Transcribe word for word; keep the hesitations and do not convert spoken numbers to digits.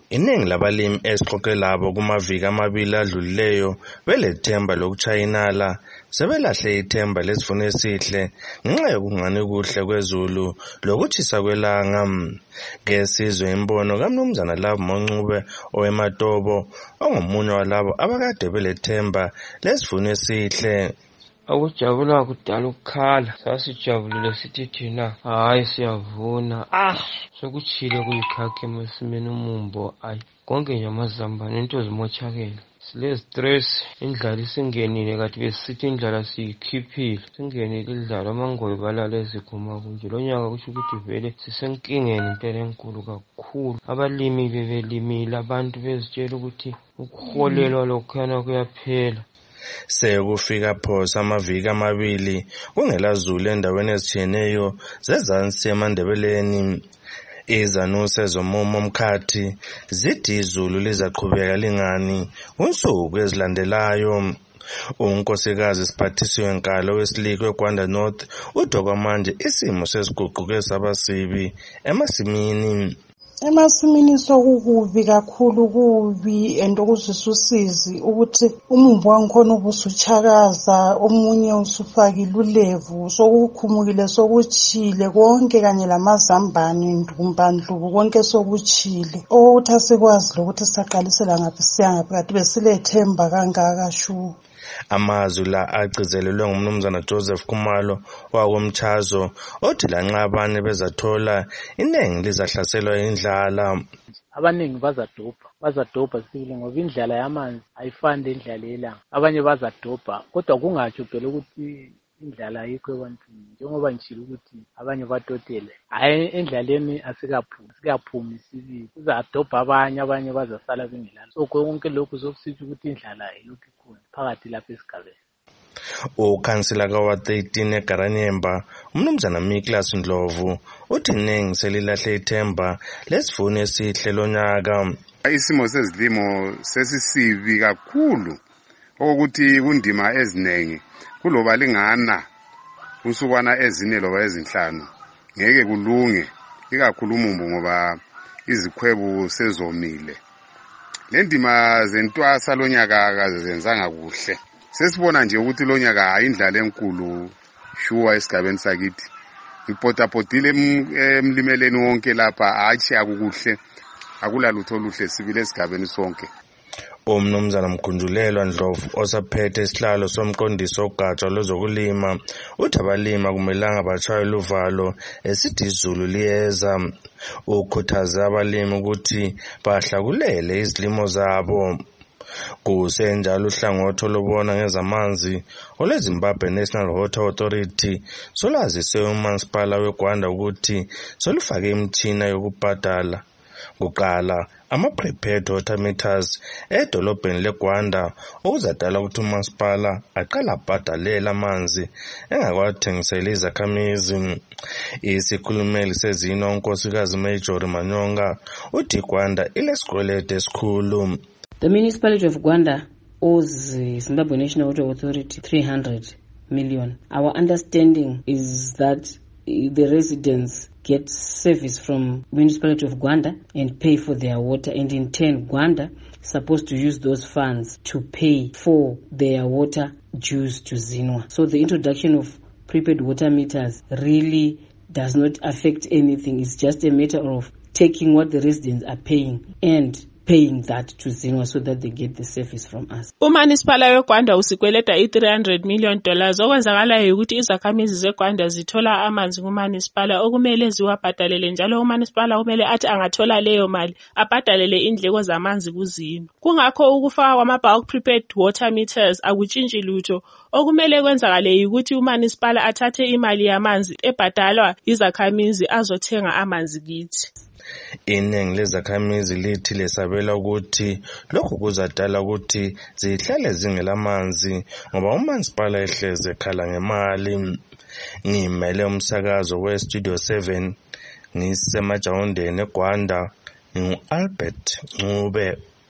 Iningi labalimi esixoxe labo kumaviki amabili adlulileyo belethemba lokuchayinala sebelahle ithemba lesivuno esihle ngenxa yokungani kuhle kwezulu lokuthisa kwelanga. Ngesizwe imbono kaMnumzana Love Moncube owematobo ongomunye walabo abakade belethemba lesivuno esihle. Akujabula kudala ukukhala, sasijabulile sithi thina hayi siyavuna. Ah, sokuchile kuyikhakhe esimeni umumbo, ayi konke nje amazambane into zimochakele. Sile stress, indlala isingenile kati besithi indlala siyikhiphile. Singenile indlala amangoyi balala eziguma kunje. Lo nyaka kusho ukuthi vele sisenkingeni impela enkulu kakhulu. Abalimi bebelimile, abantu bezitshela ukuthi ukuholelwa lokhana kuyaphela. Sekufika phosa amaviki amabili kungelazulu endaweni ezitshiyeneyo zezansi eMandebeleni. Izanuse zomumo omkhathi zithi izulu lizaqhubeka lingani unsuku ezilandelayo. Unkosikazi Siphathisiwe Nkalo wesilikwe eGwanda North udokwa manje isimo sesiguquke sabasibi emasimini. Emasimini sokukubi kakhulu kubi ento kuzisusizi ukuthi umumbu wangikhona ubusuchakaza omunye usufakile ulevu sokukhumukile sokuchile konke kanye lamazambane ndumbandlubu konke sokuchile ukuthi asikwazi lokuthi saqalisela ngaphi siyangaphi kade besilethemba kangaka shu. Amazwi la agcizelelwe ngumnumzana Joseph Khumalo wakomchazo othi lanxa abanye bezathola iningi lizahlaselwa indlala. Abaningi bazadobha bazadobha sibili ngoba indlala yamanzi ayifani indlala yelanga. Abanye bazadobha kodwa kungatsho phela ukuthi indlala ayikho ebantwini njengoba ngishilo ukuthi abanye batotele hayi endlaleni asikaphumi sikaphumi sibili kuzadobha abanye abanye bazasala bengelala. So konke lokhu sokusithi ukuthi indlala ayilokho ikhona phakathi lapha esigabeni. Ukhansila kawa thirteen eGaranyemba umnumzana Miklas Ndlovu uthi iningi selilahle ithemba lesivuno esihle lonyaka. Isimo sezilimo sesisibi kakhulu ukuthi kundima ezinengi kuloba lingana usukwana ezine loba ezinhlanu ngeke kulunge ikakhulu umumbu ngoba izikhwebu sezomile. Le ndima zentwasa lonyaka akazenzanga kuhle. Sesibona nje ukuthi lonyaka ayindlala enkulu shuwa esigabeni sakithi. Ipotapotile emlimeleni wonke lapha achi akukuhle akulalutho oluhle sibile esigabeni sonke. Umnumzana Mkhunjulelwa Ndlovu osaphethe isihlalo somqondiso ogatsha lozokulima uthi abalima kumelanga batshayele uvalo esithi izulu liyeza. Ukhuthaza abalimi ukuthi bahlakulele izilimo zabo. Kusenjalo uhlangothi olubona ngezamanzi olweZimbabwe National Water Authority solazise umasipala weGwanda ukuthi solufake imitshina yokubhadala kuqala ama-prepared water meters edolobheni leGwanda okuzadala ukuthi umasipala aqala abhadalela amanzi engakwathengisela izakhamizi. Isikhulumeli sezino unkosikazi Major Manyonga uthi iGwanda ilesikwelede esikhulu. The municipality of Gwanda owes the Zimbabwe National Water Authority three hundred million. Our understanding is that the residents get service from municipality of Gwanda and pay for their water, and in turn Gwanda is supposed to use those funds to pay for their water dues to Zinwa. So the introduction of prepaid water meters really does not affect anything. It's just a matter of taking what the residents are paying and paying that to Zinwa so that they get the service from us. Umanisipala weGwanda usikweleta i-three hundred million dollars okwenzakalayo ukuthi izakhamizi zeGwanda zithola amanzi kumanisipala okumele ziwabhadalele njalo umanisipala kumele athi angathola leyo mali abhadalele indleko zamanzi kuzino. Kungakho ukufaka kwama-bulk prepaid water meters akutshintshi lutho. Okumele kwenzakale ukuthi umanisipala athathe imali yamanzi ebhadalwa izakhamizi azothenga amanzi kithi. Iningi lezakhamizi lithi lesabela ukuthi lokhu kuzadala ukuthi zihlale zingelamanzi ngoba umanisipala ehleze ekhala ngemali. Ngimele umsakazo we-Studio seven ngisemajawundeni eGwanda ngu-Albert Ncube.